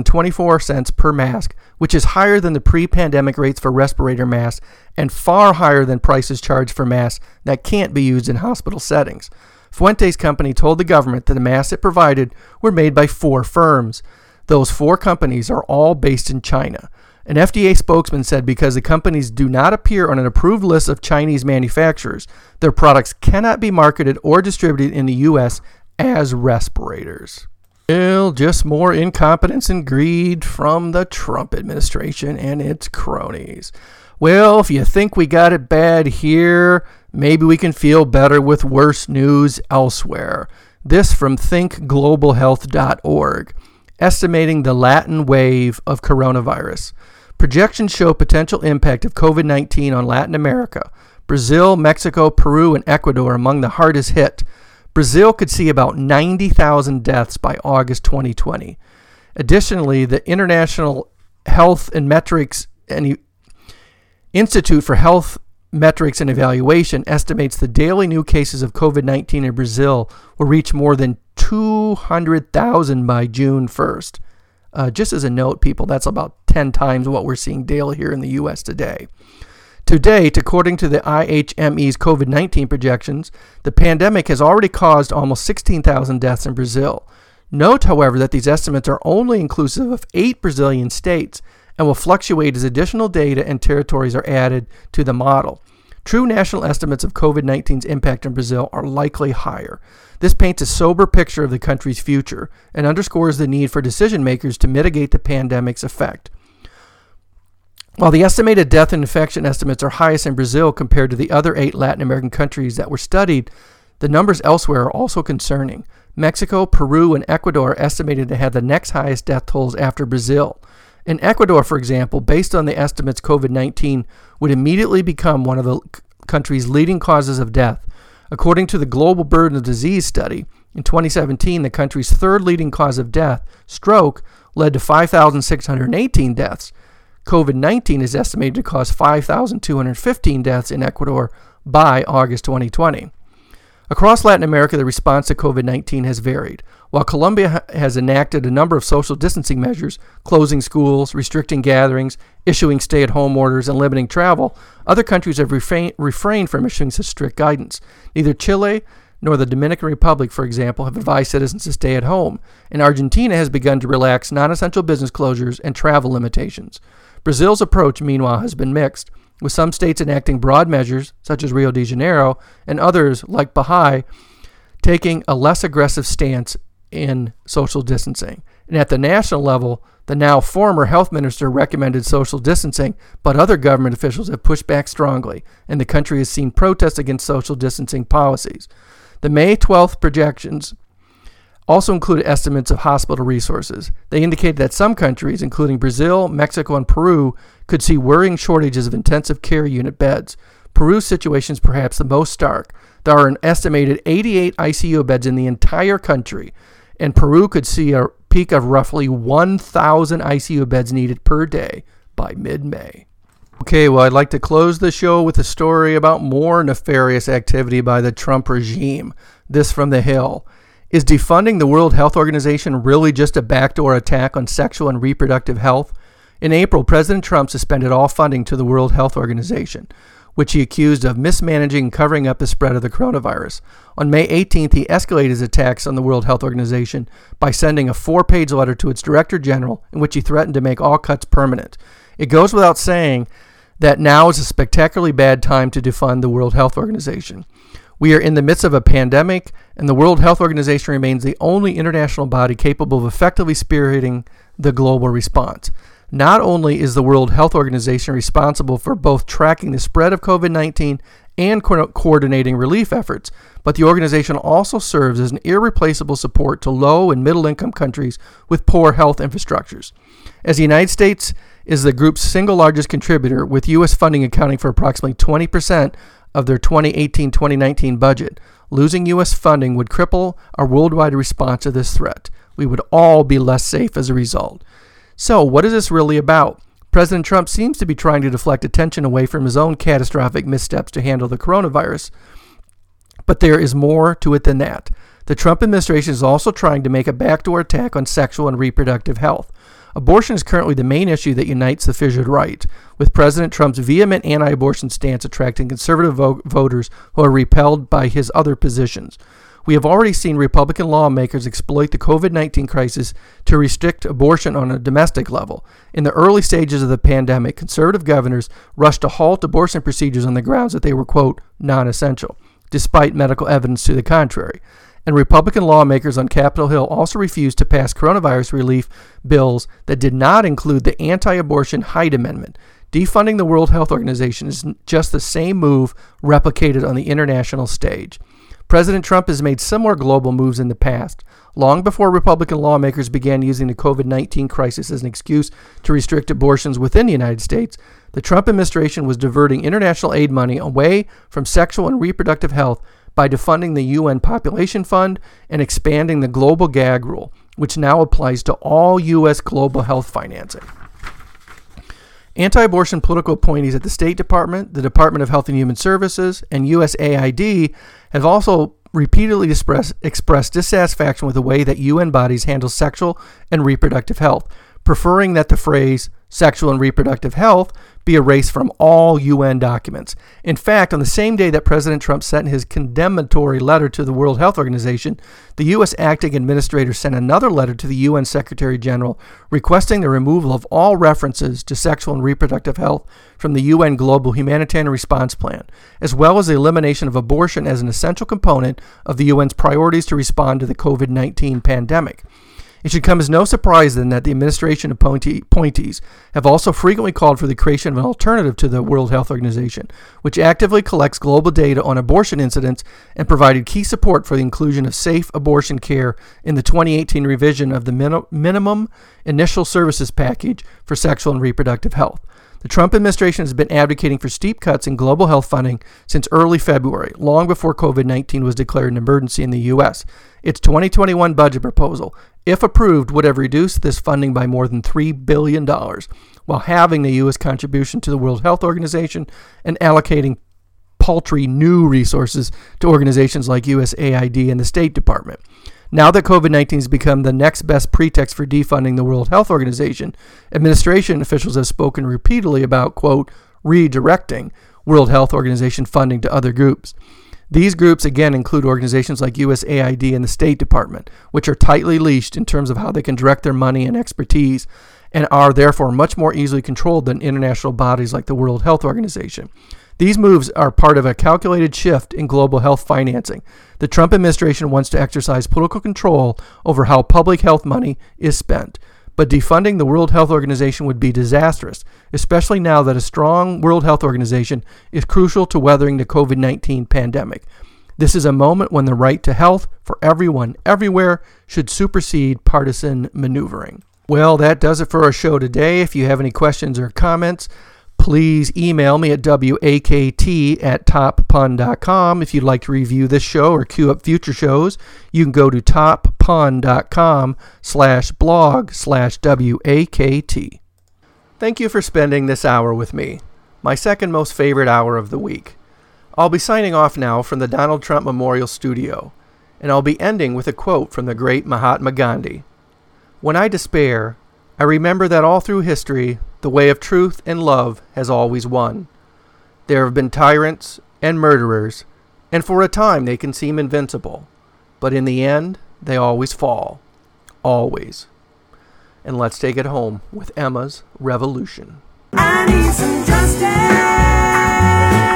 $3.24 per mask, which is higher than the pre-pandemic rates for respirator masks and far higher than prices charged for masks that can't be used in hospital settings. Fuentes' company told the government that the masks it provided were made by 4 firms. Those 4 companies are all based in China. An FDA spokesman said because the companies do not appear on an approved list of Chinese manufacturers, their products cannot be marketed or distributed in the U.S. as respirators. Well, just more incompetence and greed from the Trump administration and its cronies. Well, if you think we got it bad here, maybe we can feel better with worse news elsewhere. This from thinkglobalhealth.org, estimating the Latin wave of coronavirus. Projections show potential impact of COVID-19 on Latin America. Brazil, Mexico, Peru, and Ecuador among the hardest hit. Brazil could see about 90,000 deaths by August 2020. Additionally, the International Health and Metrics and Institute for Health Metrics and Evaluation estimates the daily new cases of COVID-19 in Brazil will reach more than 200,000 by June 1st. Just as a note, people, that's about 10 times what we're seeing daily here in the U.S. today. To date, according to the IHME's COVID-19 projections, the pandemic has already caused almost 16,000 deaths in Brazil. Note, however, that these estimates are only inclusive of 8 Brazilian states and will fluctuate as additional data and territories are added to the model. True national estimates of COVID-19's impact in Brazil are likely higher. This paints a sober picture of the country's future and underscores the need for decision makers to mitigate the pandemic's effect. While the estimated death and infection estimates are highest in Brazil compared to the other 8 Latin American countries that were studied, the numbers elsewhere are also concerning. Mexico, Peru, and Ecuador are estimated to have the next highest death tolls after Brazil. In Ecuador, for example, based on the estimates, COVID-19 would immediately become one of the country's leading causes of death. According to the Global Burden of Disease study, in 2017, the country's 3rd leading cause of death, stroke, led to 5,618 deaths. COVID-19 is estimated to cause 5,215 deaths in Ecuador by August 2020. Across Latin America, the response to COVID-19 has varied. While Colombia has enacted a number of social distancing measures, closing schools, restricting gatherings, issuing stay-at-home orders, and limiting travel, other countries have refrained from issuing such strict guidance. Neither Chile nor the Dominican Republic, for example, have advised citizens to stay at home, and Argentina has begun to relax non-essential business closures and travel limitations. Brazil's approach, meanwhile, has been mixed, with some states enacting broad measures, such as Rio de Janeiro, and others, like Bahia, taking a less aggressive stance in social distancing. And at the national level, the now former health minister recommended social distancing, but other government officials have pushed back strongly, and the country has seen protests against social distancing policies. The May 12th projections also included estimates of hospital resources. They indicated that some countries, including Brazil, Mexico, and Peru, could see worrying shortages of intensive care unit beds. Peru's situation is perhaps the most stark. There are an estimated 88 ICU beds in the entire country, and Peru could see a peak of roughly 1,000 ICU beds needed per day by mid-May. Okay, well, I'd like to close the show with a story about more nefarious activity by the Trump regime. This from The Hill. Is defunding the World Health Organization really just a backdoor attack on sexual and reproductive health? In April, President Trump suspended all funding to the World Health Organization, which he accused of mismanaging and covering up the spread of the coronavirus. On May 18th, he escalated his attacks on the World Health Organization by sending a 4-page letter to its Director General in which he threatened to make all cuts permanent. It goes without saying that now is a spectacularly bad time to defund the World Health Organization. We are in the midst of a pandemic, and the World Health Organization remains the only international body capable of effectively spearheading the global response. Not only is the World Health Organization responsible for both tracking the spread of COVID-19 and coordinating relief efforts, but the organization also serves as an irreplaceable support to low and middle-income countries with poor health infrastructures. As the United States is the group's single largest contributor, with U.S. funding accounting for approximately 20% of their 2018-2019 budget, losing U.S. funding would cripple our worldwide response to this threat. We would all be less safe as a result. So, what is this really about? President Trump seems to be trying to deflect attention away from his own catastrophic missteps to handle the coronavirus. But there is more to it than that. The Trump administration is also trying to make a backdoor attack on sexual and reproductive health. Abortion is currently the main issue that unites the fissured right, with President Trump's vehement anti-abortion stance attracting conservative voters who are repelled by his other positions. We have already seen Republican lawmakers exploit the COVID-19 crisis to restrict abortion on a domestic level. In the early stages of the pandemic, conservative governors rushed to halt abortion procedures on the grounds that they were, quote, non-essential, despite medical evidence to the contrary. And Republican lawmakers on Capitol Hill also refused to pass coronavirus relief bills that did not include the anti-abortion Hyde Amendment. Defunding the World Health Organization is just the same move replicated on the international stage. President Trump has made similar global moves in the past. Long before Republican lawmakers began using the COVID-19 crisis as an excuse to restrict abortions within the United States, the Trump administration was diverting international aid money away from sexual and reproductive health by defunding the UN Population Fund and expanding the global gag rule, which now applies to all U.S. global health financing. Anti-abortion political appointees at the State Department, the Department of Health and Human Services, and USAID have also repeatedly expressed dissatisfaction with the way that UN bodies handle sexual and reproductive health, preferring that the phrase sexual and reproductive health be erased from all UN documents. In fact, on the same day that President Trump sent his condemnatory letter to the World Health Organization, the U.S. acting administrator sent another letter to the UN Secretary General requesting the removal of all references to sexual and reproductive health from the UN Global Humanitarian Response Plan, as well as the elimination of abortion as an essential component of the UN's priorities to respond to the COVID-19 pandemic. It should come as no surprise then that the administration appointees have also frequently called for the creation of an alternative to the World Health Organization, which actively collects global data on abortion incidents and provided key support for the inclusion of safe abortion care in the 2018 revision of the Minimum Initial Services Package for Sexual and Reproductive Health. The Trump administration has been advocating for steep cuts in global health funding since early February, long before COVID-19 was declared an emergency in the U.S. Its 2021 budget proposal, if approved, would have reduced this funding by more than $3 billion, while halving the U.S. contribution to the World Health Organization and allocating paltry new resources to organizations like USAID and the State Department. Now that COVID-19 has become the next best pretext for defunding the World Health Organization, administration officials have spoken repeatedly about, quote, redirecting World Health Organization funding to other groups. These groups, again, include organizations like USAID and the State Department, which are tightly leashed in terms of how they can direct their money and expertise, and are therefore much more easily controlled than international bodies like the World Health Organization. These moves are part of a calculated shift in global health financing. The Trump administration wants to exercise political control over how public health money is spent. But defunding the World Health Organization would be disastrous, especially now that a strong World Health Organization is crucial to weathering the COVID-19 pandemic. This is a moment when the right to health for everyone, everywhere, should supersede partisan maneuvering. Well, that does it for our show today. If you have any questions or comments, please email me at wakt@toppun.com. If you'd like to review this show or queue up future shows, you can go to toppun.com/blog/WAKT. Thank you for spending this hour with me, my second most favorite hour of the week. I'll be signing off now from the Donald Trump Memorial Studio, and I'll be ending with a quote from the great Mahatma Gandhi. "When I despair, I remember that all through history, the way of truth and love has always won. There have been tyrants and murderers, and for a time they can seem invincible. But in the end, they always fall. Always." And let's take it home with Emma's Revolution. I need some justice.